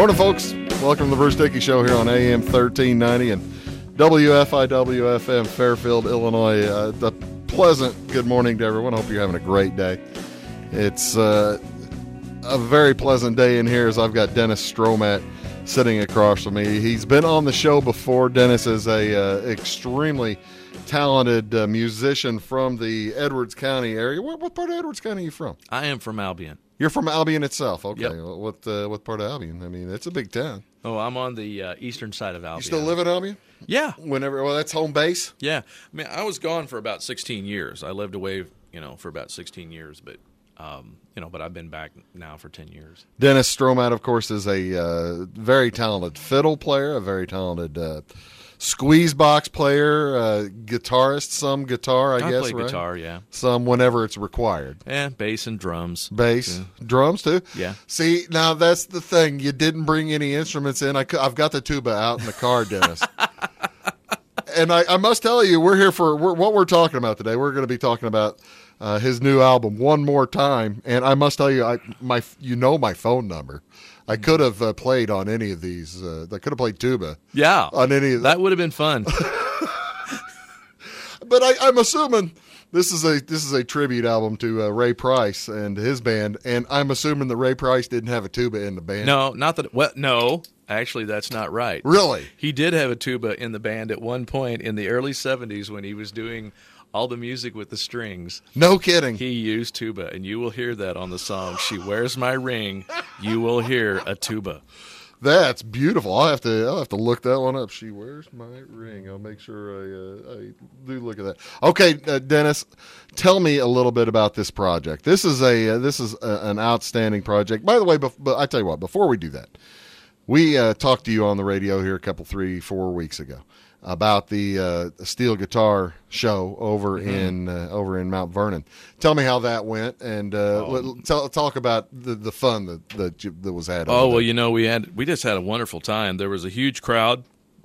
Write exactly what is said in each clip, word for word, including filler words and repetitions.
Morning, folks. Welcome to the Bruce Dickey Show here on A M thirteen ninety and W F I W F M, Fairfield, Illinois. Uh, a pleasant good morning to everyone. Hope you're having a great day. It's uh, a very pleasant day in here as I've got Dennis Stromat sitting across from me. He's been on the show before. Dennis is a uh, extremely talented uh, musician from the Edwards County area. What, what part of Edwards County are you from? I am from Albion. You're from Albion itself. Okay. Yep. What uh, what part of Albion? I mean, it's a big town. Oh, I'm on the uh, eastern side of Albion. You still live in Albion? Yeah. Whenever, well, that's home base? Yeah. I mean, I was gone for about sixteen years. I lived away, you know, for about sixteen years, but, um, you know, but I've been back now for ten years. Dennis Stromat, of course, is a uh, very talented fiddle player, a very talented uh, squeeze box player, uh, guitarist, some guitar, I, I guess, play right? guitar, yeah. Some whenever it's required. Yeah, bass and drums. Bass, Yeah. drums, too? Yeah. See, now that's the thing. You didn't bring any instruments in. I, cou- I've got the tuba out in the car, Dennis. And I, I must tell you, we're here for we're, what we're talking about today. We're going to be talking about uh, his new album, One More Time. And I must tell you, I my you know my phone number. I could have uh, played on any of these. Uh, I could have played tuba. Yeah. On any of that would have been fun. But I, I'm assuming this is a this is a tribute album to uh, Ray Price and his band, and I'm assuming that Ray Price didn't have a tuba in the band. No, not that. Well, no, actually, that's not right. Really? He did have a tuba in the band at one point in the early seventies when he was doing all the music with the strings. No kidding. He used tuba, and you will hear that on the song "She Wears My Ring." You will hear a tuba. That's beautiful. I'll have to I'll have to look that one up. She wears my ring. I'll make sure I uh, I do look at that. Okay, uh, Dennis, tell me a little bit about this project. This is a uh, this is a, an outstanding project. By the way, bef- but I tell you what, before we do that, we uh, talked to you on the radio here a couple, three, four weeks ago about the uh, steel guitar show over mm-hmm. in uh, over in Mount Vernon. Tell me how that went, and uh, oh. let, tell, talk about the, the fun that that, you, that was had. Oh well, there. you know we had we just had a wonderful time. There was a huge crowd.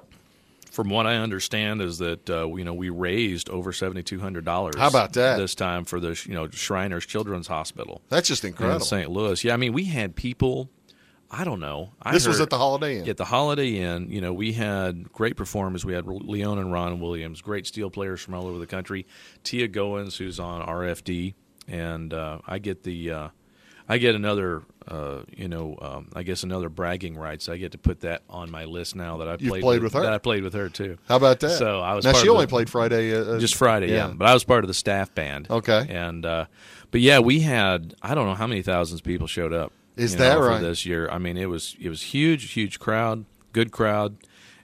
From what I understand, is that uh, you know we raised over seventy two hundred dollars. How about that this time for the you know Shriners Children's Hospital? That's just incredible. In Saint Louis. Yeah, I mean we had people. I don't know. I this heard, was at the Holiday Inn. At the Holiday Inn, you know, we had great performers. We had Leon and Ron Williams, great steel players from all over the country. Tia Goins, who's on R F D, and uh, I get the, uh, I get another, uh, you know, um, I guess another bragging rights. I get to put that on my list now that I You've played, played with, with her. That I played with her too. How about that? So I was now part she of only the, played Friday, uh, just Friday, yeah. yeah. But I was part of the staff band. Okay, and uh, but yeah, we had I don't know how many thousands of people showed up. Is you that know, right? For this year, I mean, it was it was huge, huge crowd, good crowd,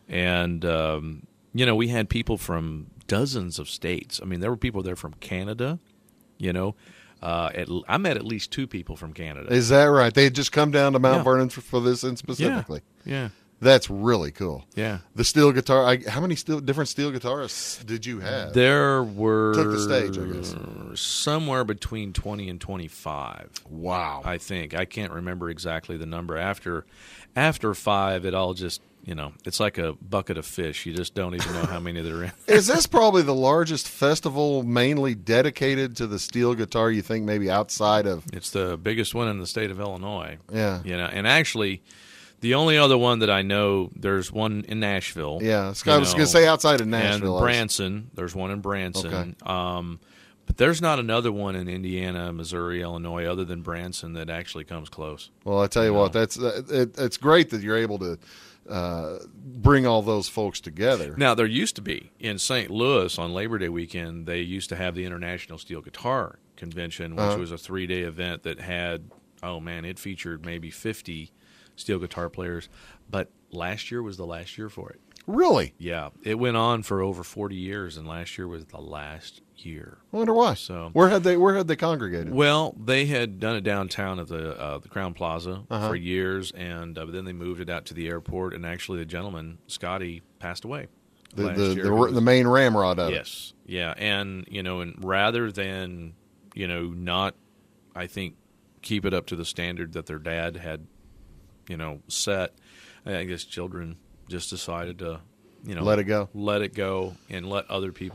and um, you know, we had people from dozens of states. I mean, there were people there from Canada. You know, uh, at, I met at least two people from Canada. Is that right? They had just come down to Mount yeah. Vernon for, for this, and specifically. Yeah. yeah. That's really cool. Yeah. The steel guitar. I, how many steel, different steel guitarists did you have? There were took the stage, I guess. Somewhere between twenty and twenty-five. Wow. I think I can't remember exactly the number. After, after five, it all just you know, it's like a bucket of fish. You just don't even know how many there are in. Is this probably the largest festival mainly dedicated to the steel guitar? You think maybe outside of? It's the biggest one in the state of Illinois. Yeah. You know, and actually. The only other one that I know, there's one in Nashville. Yeah, I was going to say outside of Nashville. And Branson, there's one in Branson. Okay. Um, but there's not another one in Indiana, Missouri, Illinois, other than Branson that actually comes close. Well, I tell you, you what, know? that's uh, it, it's great that you're able to uh, bring all those folks together. Now, there used to be, in Saint Louis on Labor Day weekend, they used to have the International Steel Guitar Convention, which uh-huh. was a three-day event that had, oh, man, it featured maybe fifty steel guitar players, but last year was the last year for it. Really? Yeah, it went on for over forty years, and last year was the last year. I wonder why. So where had they where had they congregated? Well, they had done it downtown at the uh, the Crown Plaza uh-huh. for years, and uh, then they moved it out to the airport. And actually, the gentleman Scotty passed away. The last the, year. the, Was, the main ramrod of yes, it. yeah, and you know, and rather than you know not, I think keep it up to the standard that their dad had. You know, set. I guess children just decided to, you know, let it go, let it go, and let other people,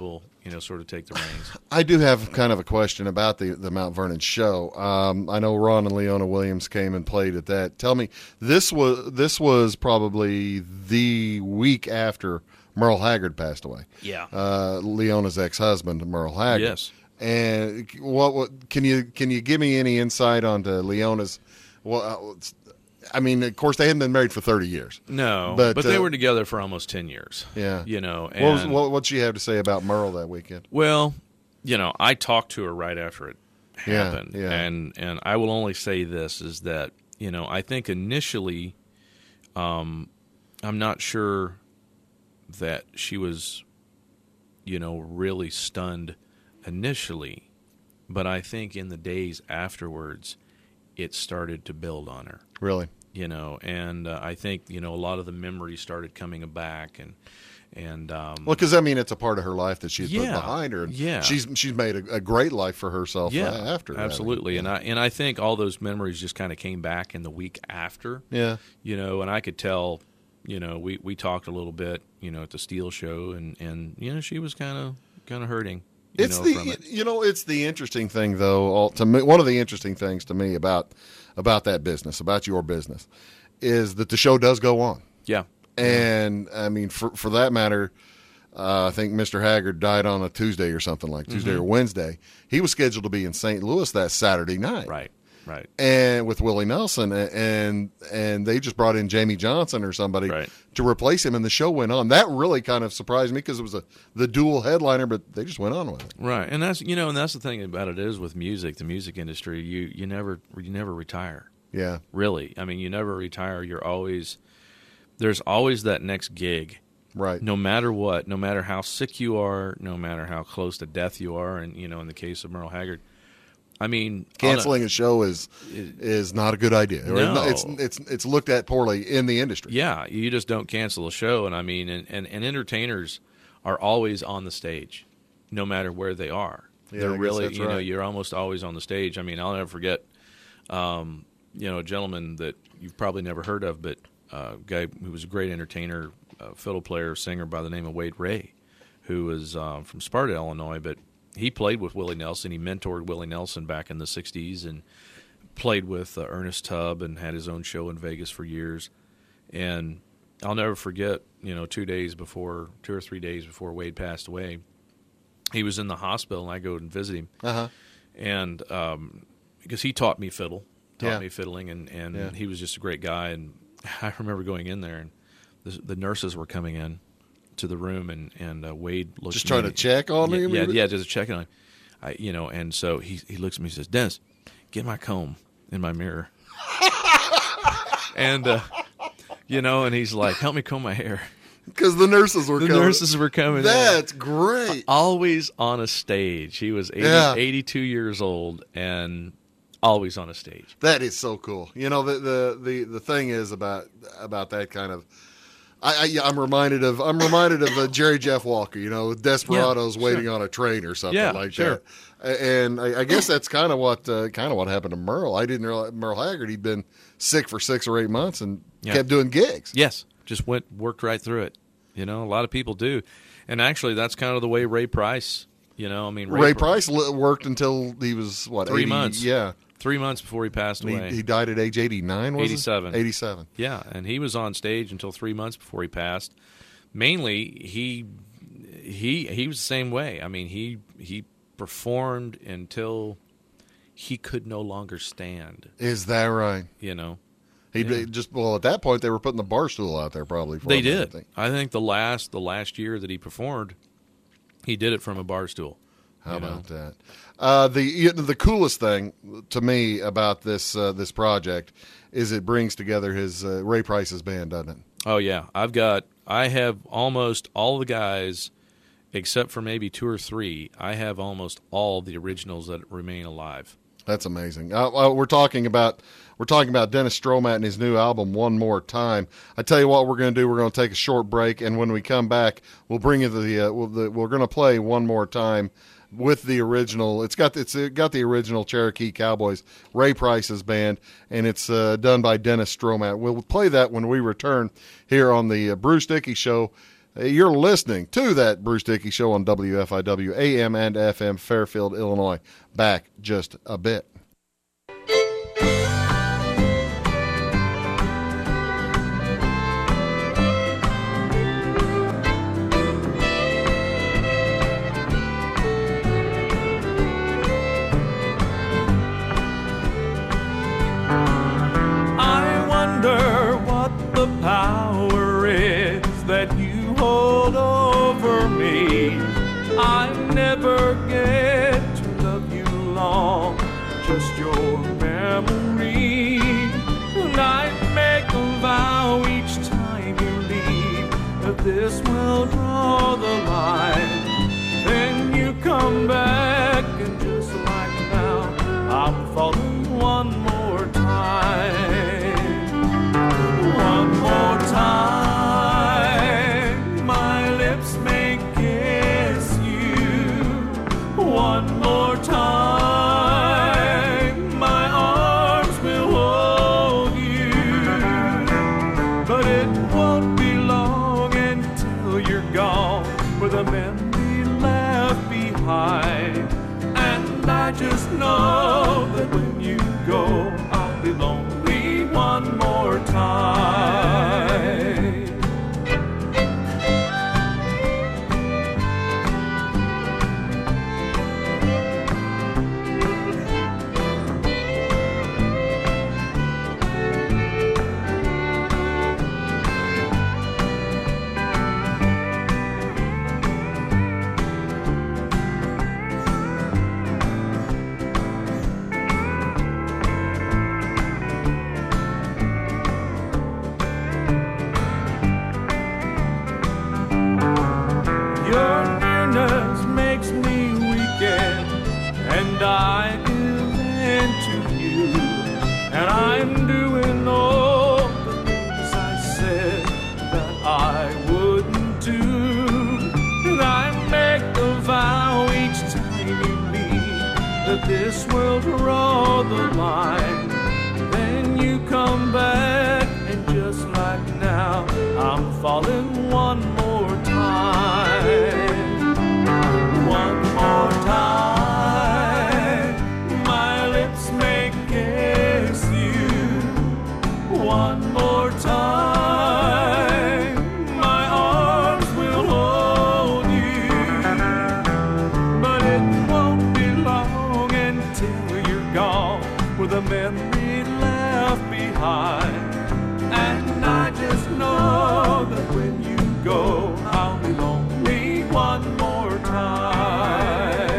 you know, sort of take the reins. I do have kind of a question about the, the Mount Vernon show. Um, I know Ron and Leona Williams came and played at that. Tell me, this was this was probably the week after Merle Haggard passed away. Yeah. Uh, Leona's ex-husband, Merle Haggard. Yes. And what, what can you can you give me any insight onto Leona's? Well, I mean, of course, they hadn't been married for thirty years. No, but, but they uh, were together for almost ten years. Yeah. You know, and What was, what what'd she have to say about Merle that weekend? well, you know, I talked to her right after it Yeah, happened, yeah. and and I will only say this is that, you know, I think initially, um, I'm not sure that she was, you know, really stunned initially, but I think in the days afterwards, it started to build on her. Really? You know, and uh, I think, you know, a lot of the memories started coming back, and and um, Well, because I mean, it's a part of her life that she's put Yeah, behind her. And yeah. she's she's made a, a great life for herself. yeah, uh, after that. absolutely, and I and I think all those memories just kind of came back in the week after. Yeah. You know, and I could tell, you know, we, we talked a little bit, you know, at the Steel show, and, and you know, she was kind of kind of hurting. You It's know, the from it. you know it's the interesting thing though. All, to me, one of the interesting things to me about about that business, about your business, is that the show does go on. Yeah, And I mean, for for that matter, uh, I think Mister Haggard died on a Tuesday or something like Tuesday Mm-hmm. or Wednesday. He was scheduled to be in Saint Louis that Saturday night, right, right, and with Willie Nelson, a- and and they just brought in Jamie Johnson or somebody Right. to replace him, and the show went on. That really kind of surprised me because it was a the dual headliner, but they just went on with it. right. And that's, you know, and that's the thing about it is with music, the music industry, you you never you never retire. Yeah, Really, I mean, you never retire. You're always there's always that next gig. right. No matter what, no matter how sick you are, no matter how close to death you are, and you know, in the case of Merle Haggard, I mean, on a- Canceling a show is is not a good idea. Or No. It's it's it's looked at poorly in the industry. yeah, you just don't cancel a show, and I mean, and, and, and entertainers are always on the stage, no matter where they are. Yeah, I They're guess really, that's you know, right. you're almost always on the stage. I mean, I'll never forget, um, you know, a gentleman that you've probably never heard of, but uh, a guy who was a great entertainer, uh, fiddle player, singer by the name of Wade Ray, who was um, from Sparta, Illinois, but he played with Willie Nelson. He mentored Willie Nelson back in the sixties and played with uh, Ernest Tubb and had his own show in Vegas for years. And I'll never forget, you know, two days before, two or three days before Wade passed away, he was in the hospital, and I go and visit him. Uh huh. And um, because he taught me fiddle, taught Yeah. me fiddling, and, and Yeah. he was just a great guy. And I remember going in there, and the, the nurses were coming in to the room, and, and uh, Wade looked Just at me trying to check on yeah, him. Yeah, yeah, just checking on him. I, you know, and so he he looks at me and says, "Dennis, get my comb in my mirror." and uh, you know, and he's like, "Help me comb my hair." Because the nurses were The coming. nurses were coming in. That's great. Always on a stage. He was eighty, Yeah. eighty-two years old and always on a stage. That is so cool. You know, the the the, the thing is about about that kind of. I, I yeah, I'm reminded of I'm reminded of uh, Jerry Jeff Walker. You know, Desperados Yeah, waiting sure. on a train or something Yeah, like sure. that. And I, I guess that's kind of what uh, kind of what happened to Merle. I didn't realize Merle Haggard. He'd been sick for six or eight months and Yeah. kept doing gigs. Yes, just went worked right through it. You know, a lot of people do, and actually, that's kind of the way Ray Price. You know, I mean, Ray, Pr- Price li- worked until he was what Three eighty months. Yeah, three months before he passed he, away. he died at age eighty-nine. Was eighty-seven. It? eighty-seven. Yeah, and he was on stage until three months before he passed. Mainly, he he he was the same way. I mean, he he performed until he could no longer stand. Is that right? You know, He Yeah. just well at that point they were putting the bar stool out there probably. For they him, I did. think. I think the last the last year that he performed, he did it from a bar stool. How you know? about that? Uh, the you know, the coolest thing to me about this uh, this project is it brings together his uh, Ray Price's band, doesn't it? Oh yeah, I've got I have almost all the guys, except for maybe two or three. I have almost all the originals that remain alive. That's amazing. Uh, well, we're talking about we're talking about Dennis Stromat and his new album One More Time. I tell you what, we're going to do. We're going to take a short break, and when we come back, we'll bring you the, uh, we'll, the we're going to play One More Time with the original. It's got it's got the original Cherokee Cowboys, Ray Price's band, and it's uh, done by Dennis Stromat. We'll play that when we return here on the uh, Bruce Dickey Show. You're listening to that Bruce Dickey Show on W F I W A M and F M, Fairfield, Illinois. Back just a bit. Power is that you hold over me. I never get to love you long, just your memory. And I make a vow each time you leave that this will draw the line. Then you come back and just like now I'm falling one more time. One more time, my lips may kiss you. One more time, my arms will hold you. But it won't be long until you're gone, with a memory left behind. And I just know that when you go, I'll be lonely one more time. And I give in to you, and I'm doing all the things I said that I wouldn't do. And I make a vow each time you leave that this will draw the line. Then you come back, and just like now, I'm falling one more time. One more time. One more time, my arms will hold you. But it won't be long until you're gone, with a memory left behind. And I just know that when you go, I'll be lonely one more time.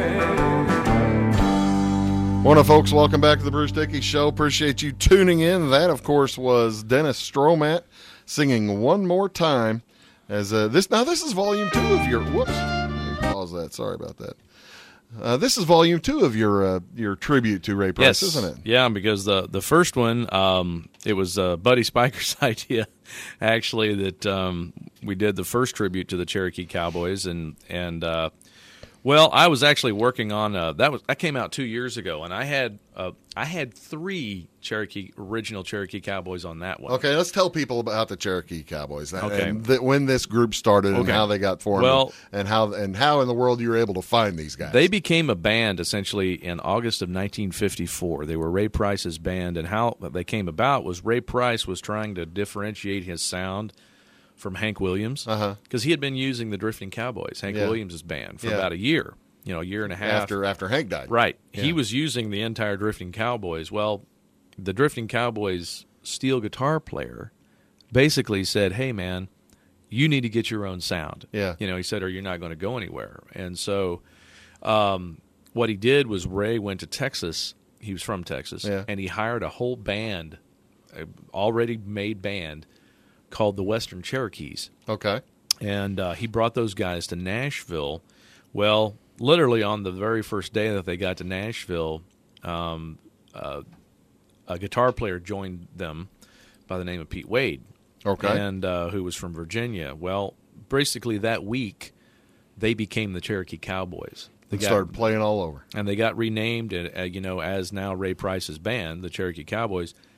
Morning, folks. Welcome back to the Bruce Dickey Show. Appreciate you tuning in. That, of course, was Dennis Stromat singing One More Time. As uh, this now, this is volume two of your. Whoops, let me pause that. Sorry about that. Uh, this is volume two of your uh, your tribute to Ray Price, yes. isn't it? Yeah, because the the first one, um, it was uh, Buddy Spiker's idea, actually, that um, we did the first tribute to the Cherokee Cowboys, and and. Uh, Well, I was actually working on uh, that. Was that came out two years ago, and I had uh, I had three Cherokee original Cherokee Cowboys on that one. Okay, let's tell people about the Cherokee Cowboys. Okay. And th- when this group started and Okay. how they got formed, Well, and how and how in the world you were able to find these guys. They became a band essentially in August of nineteen fifty-four. They were Ray Price's band, and how they came about was Ray Price was trying to differentiate his sound from Hank Williams, because Uh-huh. he had been using the Drifting Cowboys, Hank Yeah. Williams' band, for Yeah. about a year, you know, a year and a half. after after Hank died. Right. Yeah. He was using the entire Drifting Cowboys. Well, the Drifting Cowboys steel guitar player basically said, hey, man, you need to get your own sound. Yeah. You know, he said, or you're not going to go anywhere. And so um, what he did was Ray went to Texas. He was from Texas. Yeah. And he hired a whole band, a already made band, called the Western Cherokees. Okay. And uh, he brought those guys to Nashville. Well, literally on the very first day that they got to Nashville, um, uh, a guitar player joined them by the name of Pete Wade. Okay. And uh, who was from Virginia. Well, basically that week, they became the Cherokee Cowboys. They They got- started playing all over. and they got renamed, uh, you know, as now Ray Price's band, the Cherokee Cowboys.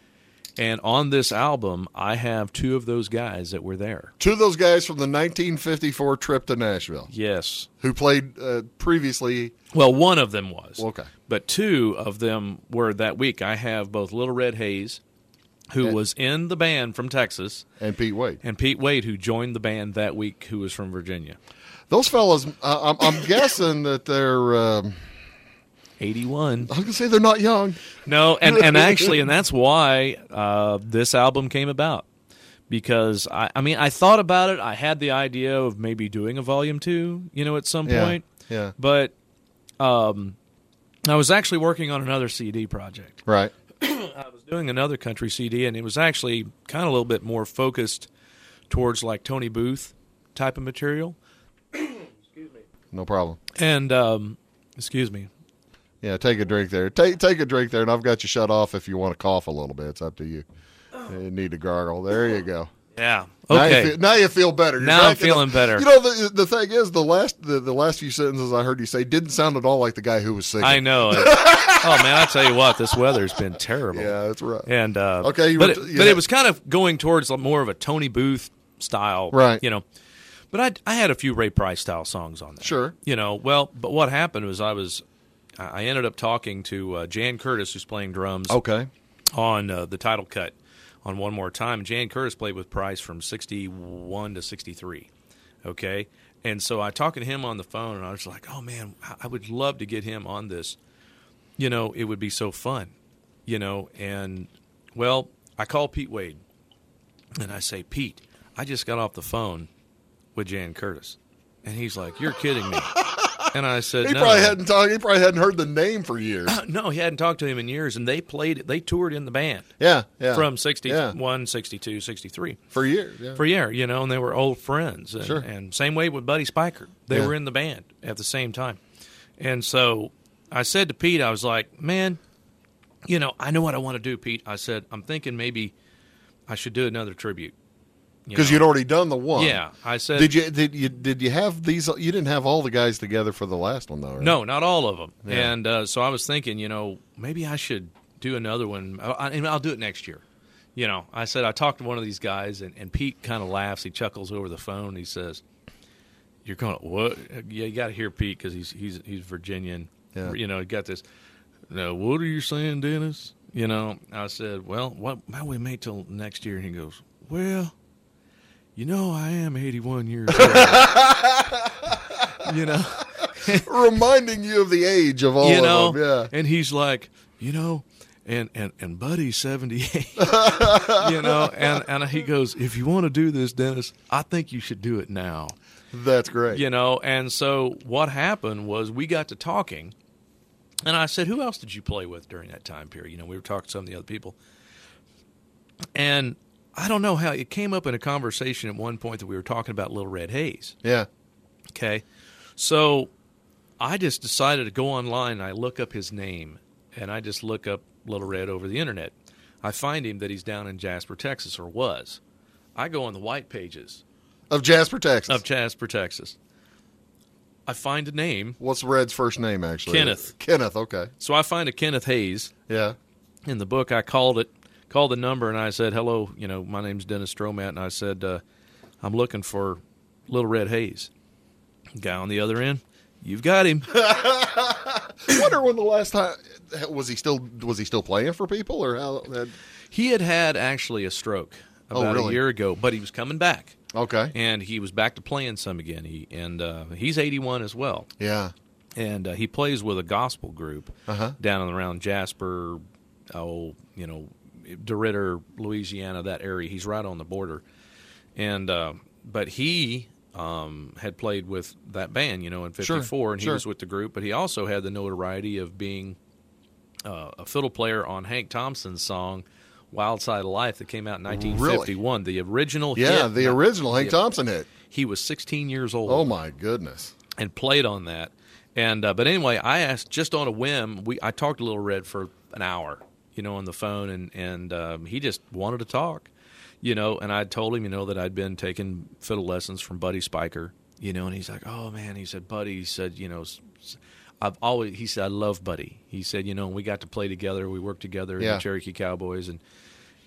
And on this album, I have two of those guys that were there. Two of those guys from the nineteen fifty-four trip to Nashville, Yes. who played uh, previously. Well, one of them was. Okay. But two of them were that week. I have both Little Red Hayes, who And- was in the band from Texas, And Pete Wade. and Pete Wade, who joined the band that week, who was from Virginia. Those fellas, uh, I'm, I'm guessing that they're, um, eighty-one. I was going to say they're not young. No, and, and actually, and that's why uh, this album came about. Because, I, I mean, I thought about it. I had the idea of maybe doing a volume two, you know, at some Yeah, point. yeah. But um, I was actually working on another C D project. Right. I was doing another country C D, and it was actually kind of a little bit more focused towards like Tony Booth type of material. No problem. And, um, excuse me. Yeah, take a drink there. Take take a drink there, and I've got you shut off if you want to cough a little bit. It's up to you. You need to gargle. There you go. Yeah. Now you Okay. feel, now you feel better. You're Now I'm drinking feeling the- better. You know, the the thing is, the last the, the last few sentences I heard you say didn't sound at all like the guy who was singing. I know. Oh, man, I tell you what, this weather's been terrible. Yeah, that's right. And uh, Okay, you but, were it, t- you but had- it was kind of going towards more of a Tony Booth style, Right. You know, but I I had a few Ray Price style songs on there. Sure. You know, well, but what happened was I was I ended up talking to uh, Jan Curtis, who's playing drums Okay. on uh, the title cut on One More Time. Jan Curtis played with Price from sixty-one to sixty-three. Okay, and so I talked to him on the phone, and I was like, "Oh man, I would love to get him on this. You know, it would be so fun. You know." And well, I called Pete Wade, and I say, "Pete, I just got off the phone with Jan Curtis," and he's like, "You're kidding me." And I said, He "No, probably hadn't talked. He probably hadn't heard the name for years. no, he hadn't talked to him in years." And they played, they toured in the band Yeah, yeah. from sixty-one, Yeah. sixty-two, sixty-three. For years. Yeah. For a year, you know, and they were old friends. And, Sure. and same way with Buddy Spiker. They Yeah. were in the band at the same time. And so I said to Pete, I was like, man, you know, I know what I want to do, Pete. I said, I'm thinking maybe I should do another tribute. you Because know. you'd already done the one. Yeah, I said. Did you did you did you have these? You didn't have all the guys together for the last one though, right? No, not all of them. Yeah. And uh, so I was thinking, you know, maybe I should do another one. I, and I'll do it next year. You know, I said, I talked to one of these guys, and, and Pete kind of laughs. He chuckles over the phone. He says, "You're going to what? Yeah, you got to hear Pete because he's he's he's Virginian. Yeah. You know, he got this. No, what are you saying, Dennis? You know, I said, well, what? How we made till next year? And he goes, well, you know, I am eighty-one years old. You know." Reminding you of the age of all you know, of them. Yeah. and he's like, you know, and and and Buddy's seventy-eight, you know, and and he goes, if you want to do this, Dennis, I think you should do it now, That's great. you know. And so what happened was we got to talking, and I said, who else did you play with during that time period? You know, we were talking to some of the other people, and I don't know how it came up in a conversation at one point that we were talking about Little Red Hayes. Yeah. Okay, so I just decided to go online and I look up his name, and I just look up Little Red over the internet. I find him that he's down in Jasper, Texas, or was. I go on the white pages Of Jasper, Texas. of Jasper, Texas. I find a name, What's Red's first name, actually? Kenneth. Kenneth, okay. so I find a Kenneth Hayes Yeah. in the book. I called it, called the number, and I said, hello, you know, my name's Dennis Stromat, and I said, uh, I'm looking for Little Red Hayes. Guy on the other end, you've got him. I wonder when the last time was he still was he still playing for people or how? That, He had had actually a stroke Oh, about really? a year ago, but he was coming back, okay. and he was back to playing some again. He and uh, he's eighty-one as well, Yeah. and uh, he plays with a gospel group Uh-huh. down and around Jasper, oh, you know, DeRidder, Louisiana, that area. He's right on the border, and uh, but he um, had played with that band, you know, in fifty-four, Sure, and he sure. was with the group. But he also had the notoriety of being uh, a fiddle player on Hank Thompson's song "Wild Side of Life" that came out in nineteen fifty-one. The original Yeah, hit. the Now, original Hank the- Thompson hit. He was sixteen years old Oh my goodness. and played on that. And uh, but anyway, I asked just on a whim. We I talked to Little Red for an hour, you know, on the phone, and and um, he just wanted to talk, you know. And I told him, you know, that I'd been taking fiddle lessons from Buddy Spiker, you know. And he's like, oh man, he said, Buddy, he said, you know, s- s- I've always, he said, I love Buddy. He said, you know, we got to play together, we worked together in Yeah. the Cherokee Cowboys, and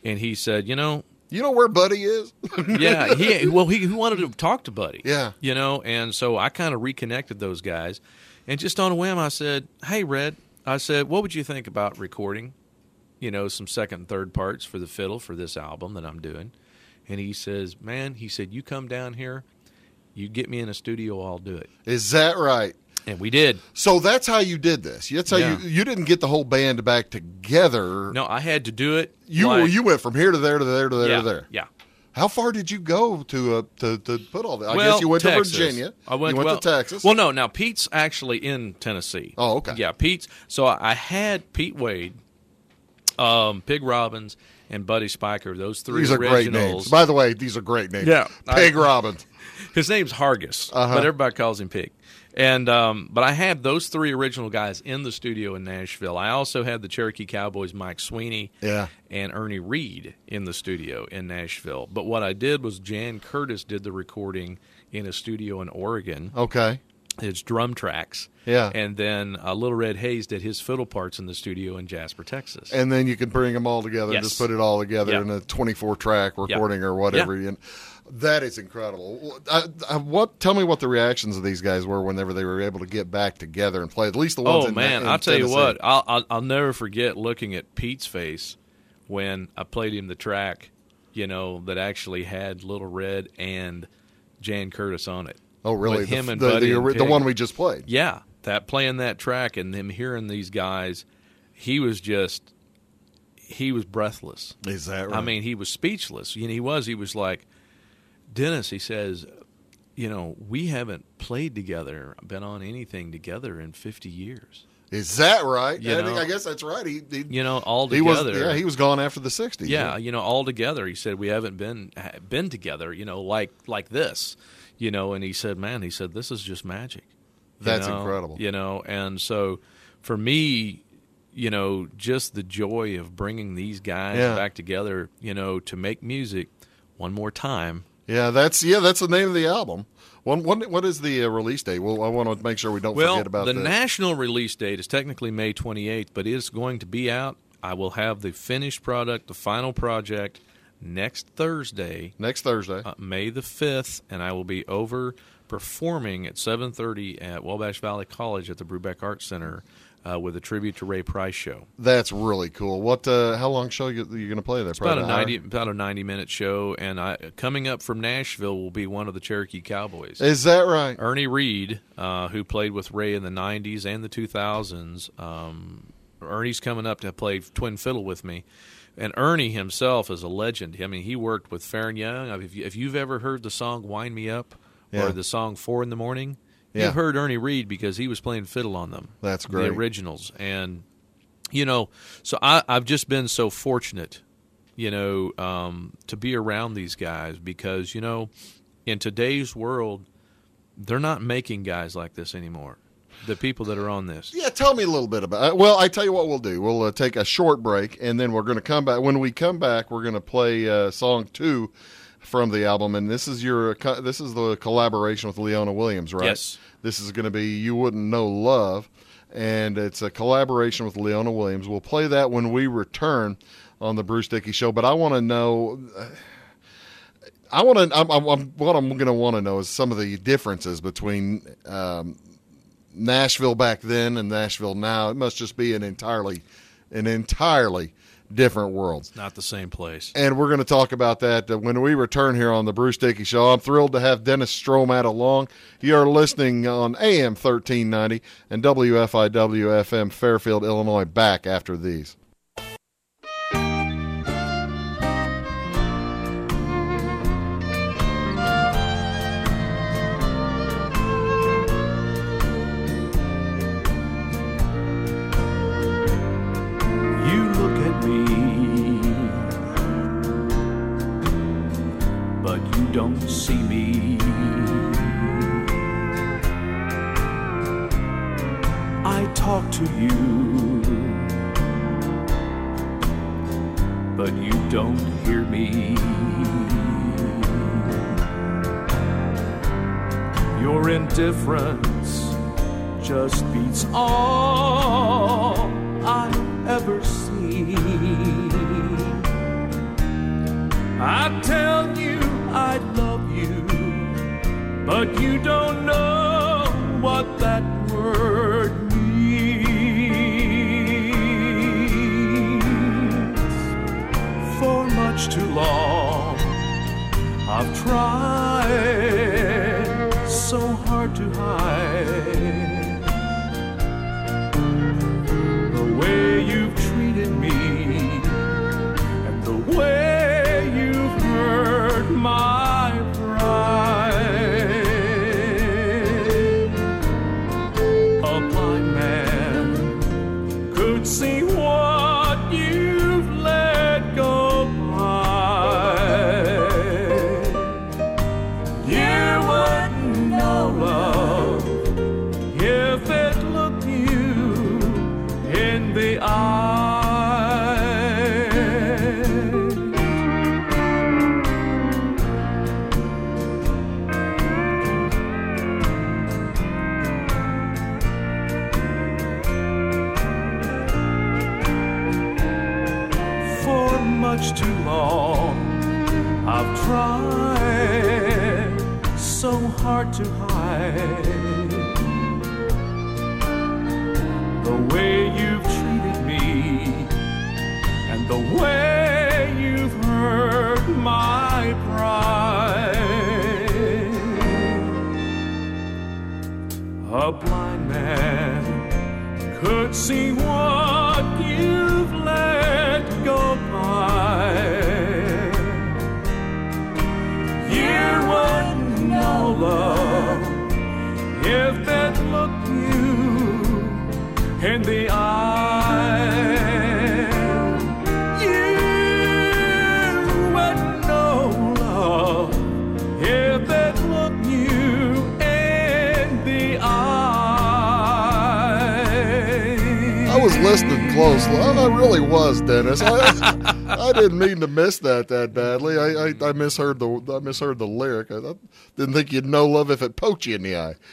and he said, you know, You know where Buddy is? yeah, he well he, he wanted to talk to Buddy. Yeah. You know, and so I kind of reconnected those guys, and just on a whim, I said, "Hey, Red," I said, "what would you think about recording, you know, some second and third parts for the fiddle for this album that I'm doing?" And he says, "Man," he said, "you come down here, you get me in a studio, I'll do it." Is that right? And we did. So that's how you did this. That's how Yeah. you you didn't get the whole band back together. No, I had to do it. You like- you went from here to there to there to there yeah, to there. Yeah. How far did you go to uh, to to put all that? I Well, guess you went Texas. to Virginia. I went, you went well, to Texas. Well, no, now Pete's actually in Tennessee. Oh, okay. Yeah, Pete's. So I had Pete Wade, um, Pig Robbins, and Buddy Spiker. Those three These are great originals. names. By the way, these are great names. Yeah. Pig I- Robbins. His name's Hargis, Uh-huh. but everybody calls him Pig. And um, but I had those three original guys in the studio in Nashville. I also had the Cherokee Cowboys, Mike Sweeney, Yeah. and Ernie Reed in the studio in Nashville. But what I did was Jan Curtis did the recording in a studio in Oregon. Okay. It's drum tracks. Yeah. And then uh, Little Red Hayes did his fiddle parts in the studio in Jasper, Texas. And then you can bring them all together and Yes. just put it all together Yeah. in a twenty-four track recording or whatever. Yeah. And that is incredible. I, I, what? Tell me what the reactions of these guys were whenever they were able to get back together and play. At least the ones oh, in man. in I'll tell you Tennessee. what. I'll, I'll, I'll never forget looking at Pete's face when I played him the track, you know, that actually had Little Red and Jan Curtis on it. Oh, really? With him the, and the, Buddy the, and the Pig. one we just played. Yeah, that playing that track and them hearing these guys, he was just, he was breathless. Is that right? I mean, he was speechless. You know, he was. He was like, Dennis, he says, you know, we haven't played together, been on anything together in fifty years. is that right? You I, know- I guess that's right. He, he, You know, all he was. together. Yeah, he was gone after the sixties. Yeah, you know, all together. He said we haven't been ha- been together. You know, like like this. You know, and he said, man, he said this is just magic. You That's know? incredible. You know, and so for me, you know, just the joy of bringing these guys Yeah. back together, you know, to make music one more time. Yeah, that's yeah, that's the name of the album. One, one, what is the uh, release date? Well, I want to make sure we don't Well, forget about the that. national release date is technically May twenty-eighth, but it is going to be out. I will have the finished product, the final project, next Thursday, Next Thursday. uh, May the fifth, and I will be over performing at seven thirty at Wabash Valley College at the Brubeck Arts Center uh, with a tribute to Ray Price show. That's really cool. What? Uh, how long show you you going to play there? It's about a Probably an hour? ninety about a ninety minute show, and I coming up from Nashville will be one of the Cherokee Cowboys. Is that right? Ernie Reed, uh, who played with Ray in the nineties and the two thousands. Um, Ernie's coming up to play twin fiddle with me. And Ernie himself is a legend. I mean, he worked with Farron Young. I mean, if, you, if you've ever heard the song Wind Me Up Yeah. or the song Four in the Morning, Yeah. you've heard Ernie Reed because he was playing fiddle on them. That's great. The originals. And, you know, so I, I've just been so fortunate, you know, um, to be around these guys because, you know, in today's world, they're not making guys like this anymore. The people that are on this. Yeah, tell me a little bit about it. Well, I tell you what we'll do. We'll uh, take a short break, and then we're going to come back. When we come back, we're going to play uh, song two from the album, and this is your co- this is the collaboration with Leona Williams, right? Yes. This is going to be You Wouldn't Know Love, and it's a collaboration with Leona Williams. We'll play that when we return on the Bruce Dickey Show, but I want to know... Uh, I want to. I'm, I'm, I'm, what I'm going to want to know is some of the differences between um, Nashville back then and Nashville now. It must just be an entirely, an entirely different world. Not the same place. And we're going to talk about that uh, when we return here on the Bruce Dickey Show. I'm thrilled to have Dennis Stromat along. You are listening on A M thirteen ninety and W F I W F M Fairfield, Illinois. Back after these. You look at me, but you don't see me. I talk to you, but you don't hear me. Your indifference just beats all I ever see. I tell you I love you, but you don't know what that word means. For much too long I've tried so hard to hide the way you've treated me and the way you've hurt my pride. A blind man could see what you've let go by. You wouldn't know love if it looked you in the eye. For much too long I've tried so hard to hide the way you've treated me and the way you've hurt my pride. A blind man could see what you've let go by. You wouldn't know love if it looked you in the eye. You wouldn't know love if it looked you in the eye. I was listening closely. I I really was, Dennis. I, I didn't mean to miss that that badly. I, I, I misheard the I misheard the lyric. I, I didn't think you'd know love if it poked you in the eye.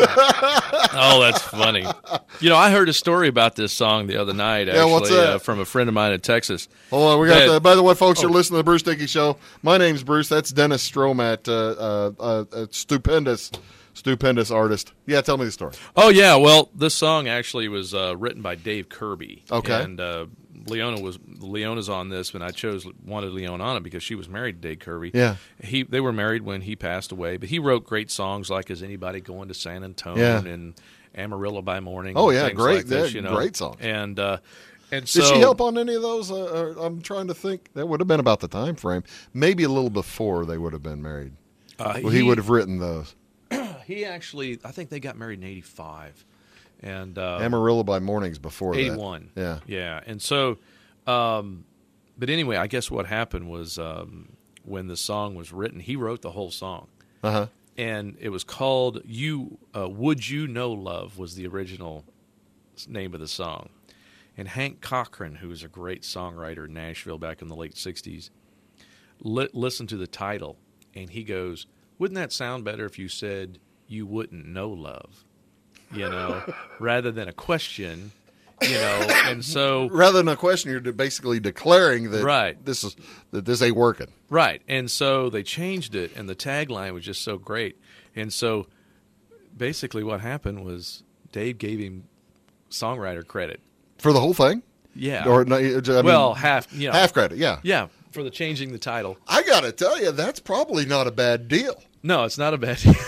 Oh, that's funny. You know, I heard a story about this song the other night, actually, Yeah, what's that? Uh, from a friend of mine in Texas. Hold on, we got. That- The, by the way, folks, you're oh. listening to the Bruce Dickey Show. My name's Bruce. That's Dennis Stromat, uh, uh, uh, a stupendous, stupendous artist. Yeah, tell me the story. Oh, yeah. Well, this song actually was uh, written by Dave Kirby. Okay. And uh, Leona was Leona's on this, and I chose wanted Leona on it because she was married to Dave Kirby. Yeah. He they were married when he passed away, but he wrote great songs like "Is Anybody Going to San Antonio?" Yeah. and "Amarillo by Morning." Oh, and yeah, things great- like this, yeah, you know. great songs. And uh, and so Did she help on any of those? Uh, uh, I'm trying to think. That would have been about the time frame. Maybe a little before they would have been married. Uh, Well, he, would have written those. He actually, I think they got married in eighty-five, and uh, Amarillo by Morning's before that. eighty-one. Yeah. yeah. And so, um, but anyway, I guess what happened was um, when the song was written, he wrote the whole song, Uh huh. and it was called "You uh, Would You Know Love" was the original name of the song. And Hank Cochran, who was a great songwriter in Nashville back in the late sixties, li- listened to the title, and he goes, "Wouldn't that sound better if you said you wouldn't know love?" You know, rather than a question, you know. And so, Rather than a question, you're basically declaring that Right. this is that this ain't working. right. And so they changed it, and the tagline was just so great. And so basically what happened was Dave gave him songwriter credit. For the whole thing? Yeah. Or no, I mean, well, half, you know. half credit, yeah. Yeah, for the changing the title. I got to tell you, that's probably not a bad deal. No, it's not a bad deal.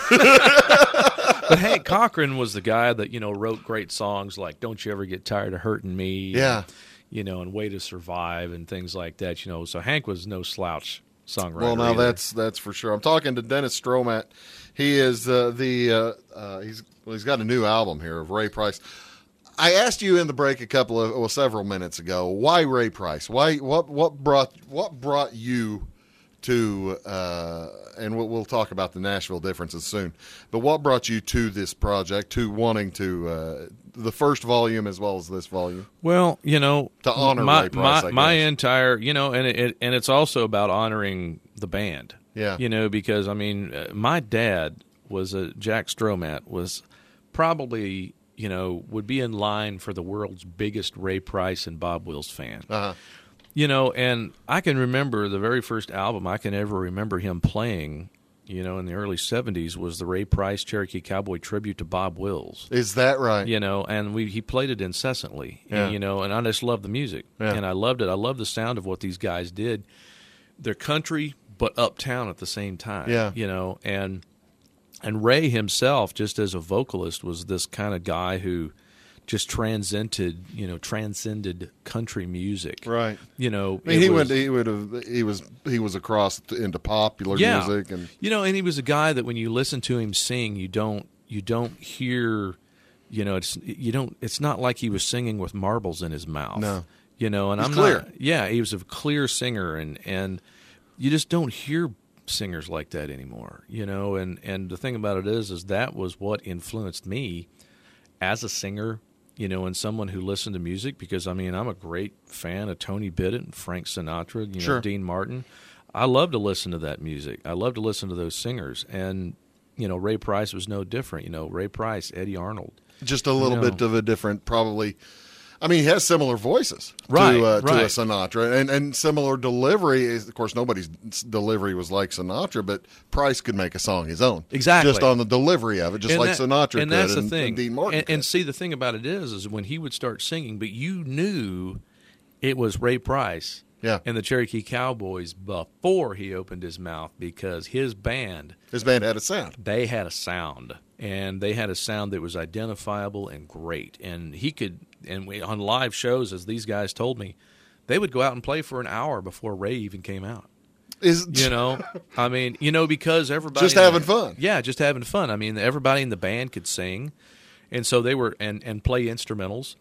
But Hank Cochran was the guy that, you know, wrote great songs like "Don't You Ever Get Tired of Hurting Me," Yeah. and, you know, and "Way to Survive" and things like that. You know, so Hank was no slouch songwriter. Well, now either. that's that's for sure. I'm talking to Dennis Stromat. He is uh, the uh, uh, he's well, he's got a new album here of Ray Price. I asked you in the break a couple of well, several minutes ago, why Ray Price? Why what what brought what brought you to uh, and we'll, we'll talk about the Nashville differences soon. But what brought you to this project, to wanting to uh, the first volume as well as this volume? Well, you know, To honor my Ray Price, my, I my guess. entire, you know, and it, and it's also about honoring the band. Yeah. You know, because I mean, uh, my dad was a Jack Stromat was probably, you know, would be in line for the world's biggest Ray Price and Bob Wills fan. Uh-huh. You know, and I can remember the very first album I can ever remember him playing, you know, in the early seventies was the Ray Price Cherokee Cowboy tribute to Bob Wills. Is that right? You know, and we he played it incessantly, Yeah. and, you know, and I just loved the music. Yeah. And I loved it. I loved the sound of what these guys did. They're country, but uptown at the same time. Yeah. You know, and and Ray himself, just as a vocalist, was this kind of guy who just transcended, you know, transcended country music. Right. You know, I mean, it he was- went. He would have. He was. He was across into popular yeah. music, and You know, and he was a guy that when you listen to him sing, you don't you don't hear, you know, it's you don't. It's not like he was singing with marbles in his mouth. No. You know, and He's I'm clear. not. Yeah, he was a clear singer, and and you just don't hear singers like that anymore. You know, and and the thing about it is, is that was what influenced me as a singer. You know, and someone who listened to music, because I mean, I'm a great fan of Tony Bennett and Frank Sinatra, you know, Sure. Dean Martin. I love to listen to that music. I love to listen to those singers, and you know, Ray Price was no different. You know, Ray Price, Eddie Arnold. just a little No. bit of a different, probably. I mean, he has similar voices Right, to, uh, to a right. Sinatra, and and similar delivery. Is, of course, nobody's delivery was like Sinatra, but Price could make a song his own, Exactly. just on the delivery of it, just And like that- Sinatra and could, that's the and, thing. and Dean Martin. and, could. and see, the thing about it is, is when he would start singing, but you knew it was Ray Price Yeah. and the Cherokee Cowboys before he opened his mouth, because his band, His band had a sound. they had a sound, and they had a sound that was identifiable and great. And he could, and we, on live shows, as these guys told me, they would go out and play for an hour before Ray even came out. Is You know, I mean, you know, because everybody Just having fun. Yeah, just having fun. I mean, everybody in the band could sing, and so they were and and play instrumentals.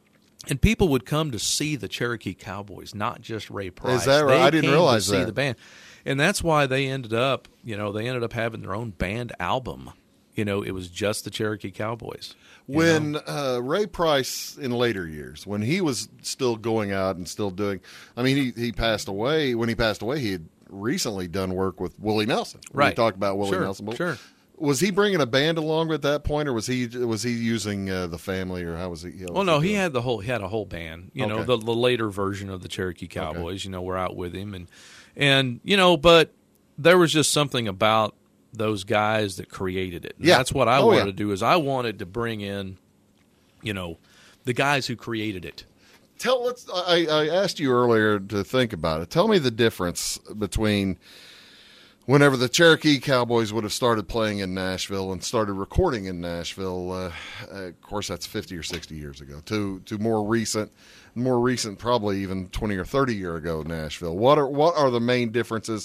And people would come to see the Cherokee Cowboys, not just Ray Price. Is that right? They I didn't came realize to see that. the band, and that's why they ended up, you know, they ended up having their own band album. You know, it was just the Cherokee Cowboys. you when know? uh, Ray Price in later years, when he was still going out and still doing, I mean, he, he passed away. When he passed away, he had recently done work with Willie Nelson. We Right. talked about Willie Sure, Nelson. But sure. Was he bringing a band along at that point, or was he was he using uh, the family, or how was he? How Well, was no, he doing? had the whole he had a whole band. You know, Okay. the, the later version of the Cherokee Cowboys. You know, were out with him, and and you know, but there was just something about those guys that created it. And Yeah. that's what I Oh, wanted yeah. to do. Is I wanted to bring in, you know, the guys who created it. Tell let's. I, I asked you earlier to think about it. Tell me the difference between whenever the Cherokee Cowboys would have started playing in Nashville and started recording in Nashville. Uh, uh, of course, that's fifty or sixty years ago. To to more recent, more recent, probably even twenty or thirty year ago Nashville. What are what are the main differences?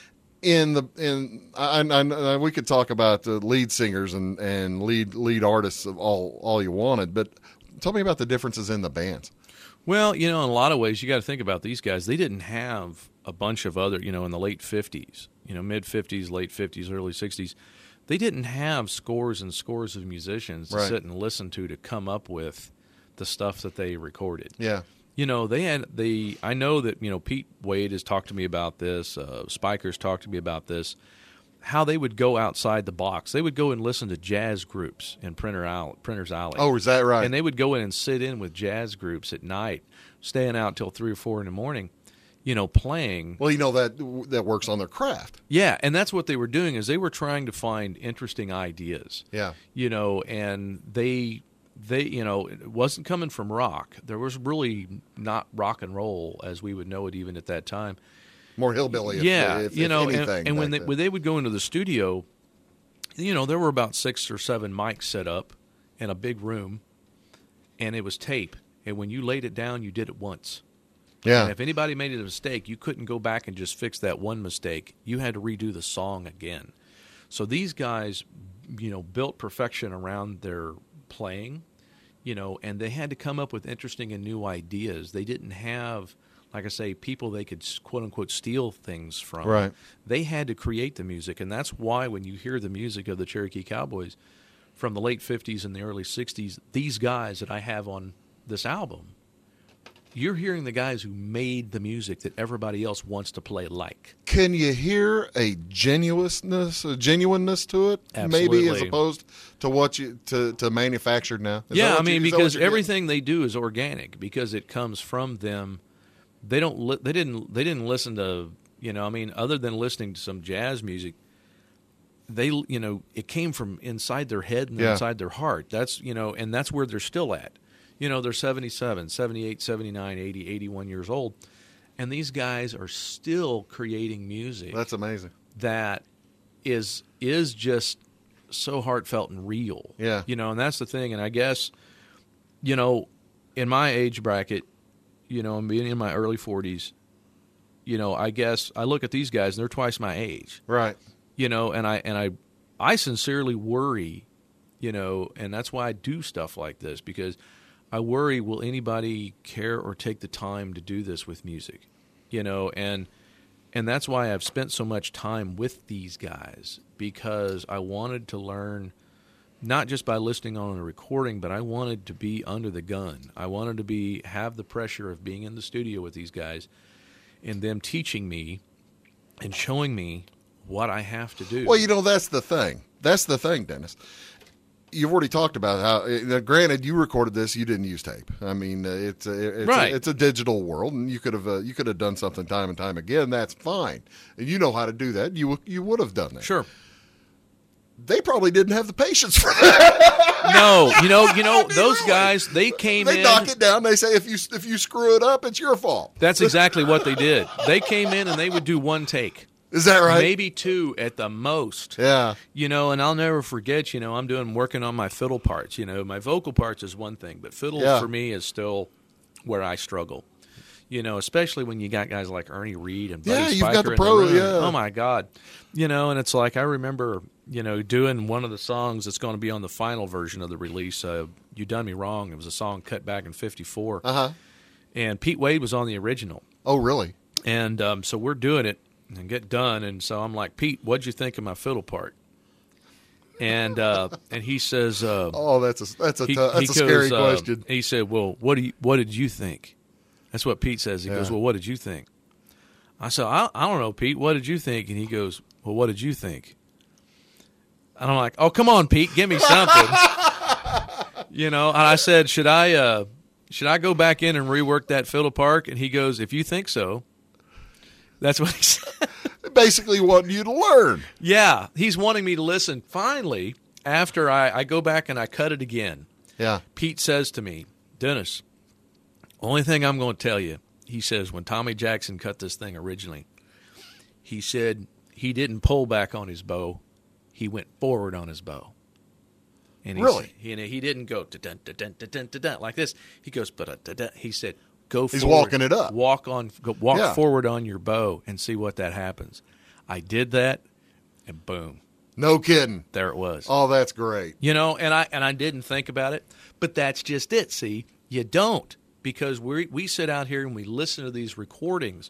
In the in, I, I, I, we could talk about the lead singers and, and lead lead artists of all all you wanted, but tell me about the differences in the bands. Well, you know, in a lot of ways, you got to think about these guys. They didn't have a bunch of other, you know, in the late fifties, you know, mid fifties, late fifties, early sixties. They didn't have scores and scores of musicians to Right. sit and listen to to come up with the stuff that they recorded. Yeah. You know, they had the. I know that you know Pete Wade has talked to me about this. Uh, Spiker's talked to me about this. How they would go outside the box. They would go and listen to jazz groups in Printer Alley, Printer's Alley. Oh, is that right? And they would go in and sit in with jazz groups at night, staying out till three or four in the morning. You know, playing. well, you know that that works on their craft. Yeah, and that's what they were doing is they were trying to find interesting ideas. Yeah. You know, and they they you know it wasn't coming from rock. There was really not rock and roll as we would know it even at that time. More hillbilly. If, yeah, if, you if know, anything, and, and when back they then. when they would go into the studio, you know, there were about six or seven mics set up in a big room, and it was tape. And when you laid it down, you did it once. yeah. And if anybody made a mistake, you couldn't go back and just fix that one mistake. You had to redo the song again. So these guys, you know, built perfection around their playing, you know, and they had to come up with interesting and new ideas. They didn't have, like I say, people they could quote unquote steal things from. Right. They had to create the music, and that's why when you hear the music of the Cherokee Cowboys from the late fifties and the early sixties, these guys that I have on this album, you're hearing the guys who made the music that everybody else wants to play like. Can you hear a genuineness, a genuineness to it? Maybe Absolutely. as opposed to what you to, to manufactured now. Is that Yeah, what I mean, you- is that what because you're getting? everything they do is organic because it comes from them, they don't li- they didn't they didn't listen to, you know, I mean, other than listening to some jazz music, they, you know, it came from inside their head and Yeah. inside their heart. That's, you know, and that's where they're still at. You know, they're seventy-seven, seventy-eight, seventy-nine, eighty, eighty-one years old, and these guys are still creating music That's amazing. that is is just so heartfelt and real. Yeah. You know, and that's the thing. And I guess, you know, in my age bracket, you know, and being in my early forties, you know, I guess I look at these guys and they're twice my age. Right. You know, and I and I I sincerely worry, you know, and that's why I do stuff like this, because I worry, will anybody care or take the time to do this with music? You know, and and that's why I've spent so much time with these guys, because I wanted to learn not just by listening on a recording, but I wanted to be under the gun. I wanted to be have the pressure of being in the studio with these guys and them teaching me and showing me what I have to do. Well, you know, that's the thing. That's the thing, Dennis. You've already talked about how. Uh, granted, you recorded this. You didn't use tape. I mean, uh, it's a, it's, Right. a, it's a digital world, and you could have uh, you could have done something time and time again. That's fine, and you know how to do that. You you would have done that. Sure. They probably didn't have the patience for that. No, you know, you know, I mean, those really. guys, they came They in. knock it down. They say if you if you screw it up, it's your fault. That's exactly what they did. They came in and they would do one take, Is that right? maybe two at the most. Yeah. You know, and I'll never forget, you know, I'm doing working on my fiddle parts. You know, my vocal parts is one thing, but fiddle Yeah. for me is still where I struggle. You know, especially when you got guys like Ernie Reed and Buddy Yeah, you've Spiker got the in pro- room. yeah. Oh my God. You know, and it's like I remember, you know, doing one of the songs that's going to be on the final version of the release. Uh, You Done Me Wrong. It was a song cut back in fifty-four. Uh huh. And Pete Wade was on the original. Oh, really? And um, so we're doing it and get done. And so I'm like, Pete, what'd you think of my fiddle part? And uh, and he says, uh, Oh, that's a that's a he, tough, that's he a scary goes, uh, question. He said, well, what do you, what did you think? That's what Pete says. He Yeah. goes, well, what did you think? I said, I, I don't know, Pete. What did you think? And he goes, well, what did you think? And I'm like, oh, come on, Pete, give me something. You know, and I said, should I uh, should I go back in and rework that fiddle part? And he goes, if you think so. That's what he said. Basically, wanting you to learn. Yeah, he's wanting me to listen. Finally, after I, I go back and I cut it again, Yeah. Pete says to me, Dennis, only thing I'm going to tell you, he says, when Tommy Jackson cut this thing originally, he said he didn't pull back on his bow. He went forward on his bow. And he, Really? He, he didn't go da-dun, da-dun, da-dun, da-dun, like this. He goes, but da-dun. He said, go He's forward. walking it up. Walk on, go, walk Yeah. forward on your bow and see what that happens. I did that, and boom, No kidding. there it was. Oh, that's great. You know, and I and I didn't think about it, but that's just it. See, you don't, because we we sit out here and we listen to these recordings,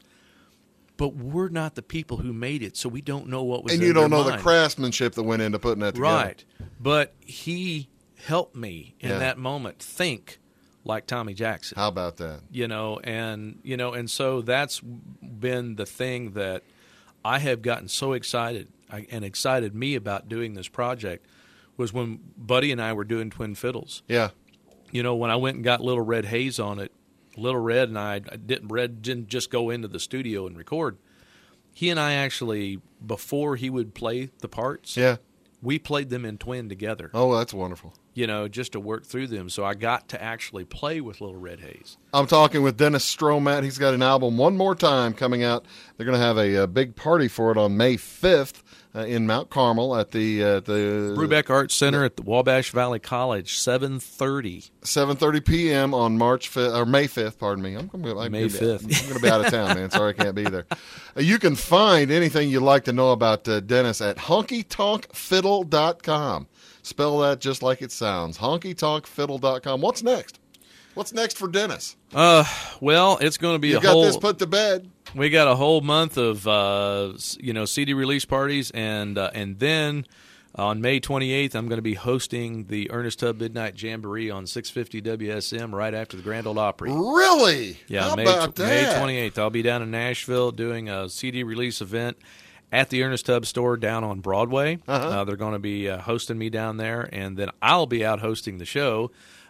but we're not the people who made it, so we don't know what was And in you don't their know the mind. craftsmanship that went into putting that together. Right. But he helped me in Yeah. that moment think like Tommy Jackson. How about that? You know, and you know, and so that's been the thing that I have gotten so excited I- and excited me about doing this project was when Buddy and I were doing Twin Fiddles. Yeah. You know, when I went and got Little Red Haze on it, Little Red and I, I didn't Red didn't just go into the studio and record. He and I actually, before he would play the parts, Yeah. we played them in twin together. Oh, that's wonderful. You know, just to work through them. So I got to actually play with Little Red Haze. I'm talking with Dennis Stromat. He's got an album, One More Time, coming out. They're going to have a, a big party for it on May fifth uh, in Mount Carmel at the uh, the Brubeck Arts Center at the Wabash Valley College, seven thirty. seven thirty p.m. on March fifth or May fifth. Pardon me. I'm going to May fifth. I'm going to be out of town, man. Sorry, I can't be there. Uh, you can find anything you'd like to know about uh, Dennis at honky tonk fiddle dot com. Spell that just like it sounds. honky tonk fiddle dot com. What's next? What's next for Dennis? Uh, well, it's going to be You a got whole. this put to bed. We got a whole month of uh, s- you know C D release parties, and uh, and then on May twenty-eighth, I'm going to be hosting the Ernest Tubb Midnight Jamboree on six fifty W S M right after the Grand Ole Opry. Really? Yeah, How May about May that? twenty-eighth. I'll be down in Nashville doing a C D release event at the Ernest Tubb store down on Broadway. Uh-huh. Uh, they're going to be uh, hosting me down there, and then I'll be out hosting the show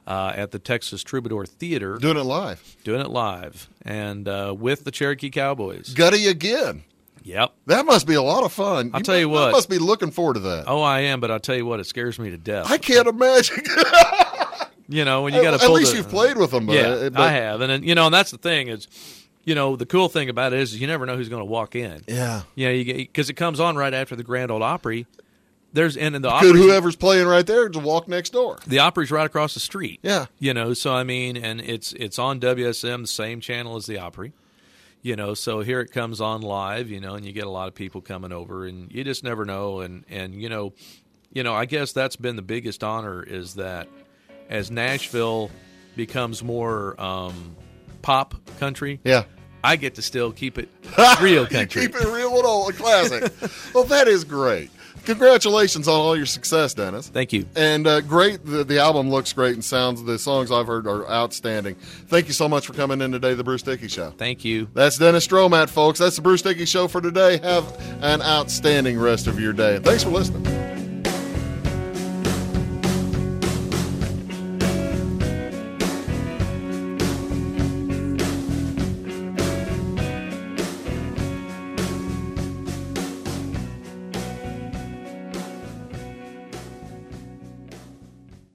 uh, at the Texas Troubadour Theater, Doing it live. doing it live, and uh, with the Cherokee Cowboys. Gutty again. Yep. That must be a lot of fun. I'll tell you must, what. must be looking forward to that. Oh, I am, but I'll tell you what, it scares me to death. I can't imagine. You know, when you got to At pull least the, you've played with them. Yeah, uh, but, I have, and then, you know, and that's the thing is, you know, the cool thing about it is you never know who's going to walk in. Yeah. You know, you because it comes on right after the Grand Ole Opry. There's and the Could Opry's, whoever's playing right there just walk next door? the Opry's right across the street. Yeah. You know, so I mean, and it's it's on W S M, the same channel as the Opry. You know, so here it comes on live. You know, and you get a lot of people coming over, and you just never know. And and you know, you know, I guess that's been the biggest honor is that as Nashville becomes more um, pop country, Yeah. I get to still keep it real country. You keep it real and old, classic. Well, that is great. Congratulations on all your success, Dennis. Thank you. And uh, great. The, the album looks great and sounds, the songs I've heard are outstanding. Thank you so much for coming in today, The Bruce Dickey Show. Thank you. That's Dennis Stromat, folks. That's The Bruce Dickey Show for today. Have an outstanding rest of your day. And thanks for listening.